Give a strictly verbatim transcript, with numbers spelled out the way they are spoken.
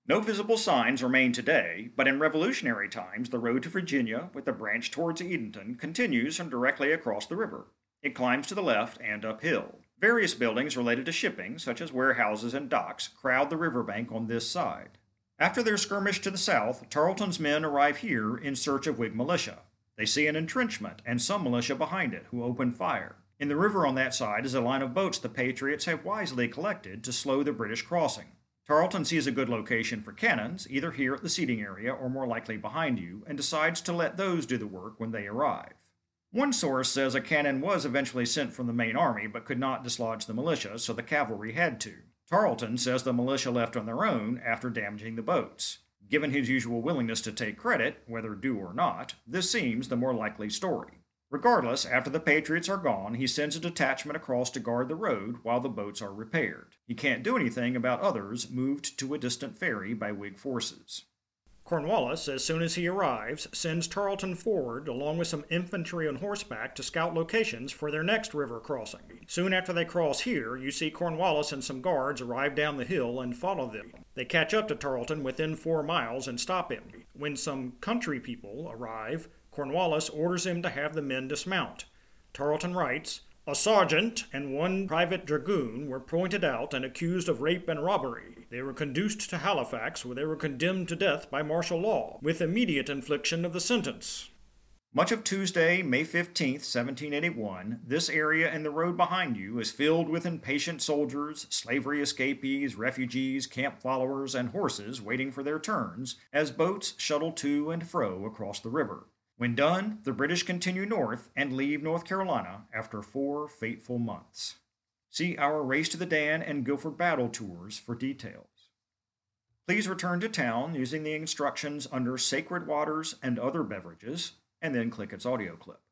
No visible signs remain today, but in Revolutionary times, the road to Virginia, with a branch towards Edenton, continues from directly across the river. It climbs to the left and uphill. Various buildings related to shipping, such as warehouses and docks, crowd the riverbank on this side. After their skirmish to the south, Tarleton's men arrive here in search of Whig militia. They see an entrenchment and some militia behind it, who open fire. In the river on that side is a line of boats the Patriots have wisely collected to slow the British crossing. Tarleton sees a good location for cannons, either here at the seating area or more likely behind you, and decides to let those do the work when they arrive. One source says a cannon was eventually sent from the main army but could not dislodge the militia, so the cavalry had to. Tarleton says the militia left on their own after damaging the boats. Given his usual willingness to take credit, whether due or not, this seems the more likely story. Regardless, after the Patriots are gone, he sends a detachment across to guard the road while the boats are repaired. He can't do anything about others moved to a distant ferry by Whig forces. Cornwallis, as soon as he arrives, sends Tarleton forward along with some infantry on horseback to scout locations for their next river crossing. Soon after they cross here, you see Cornwallis and some guards arrive down the hill and follow them. They catch up to Tarleton within four miles and stop him. When some country people arrive, Cornwallis orders him to have the men dismount. Tarleton writes, "A sergeant and one private dragoon were pointed out and accused of rape and robbery. They were conduced to Halifax, where they were condemned to death by martial law, with immediate infliction of the sentence." Much of Tuesday, May fifteenth, seventeen eighty-one, this area and the road behind you is filled with impatient soldiers, slavery escapees, refugees, camp followers, and horses waiting for their turns as boats shuttle to and fro across the river. When done, the British continue north and leave North Carolina after four fateful months. See our Race to the Dan and Guilford Battle tours for details. Please return to town using the instructions under Sacred Waters and Other Beverages, and then click its audio clip.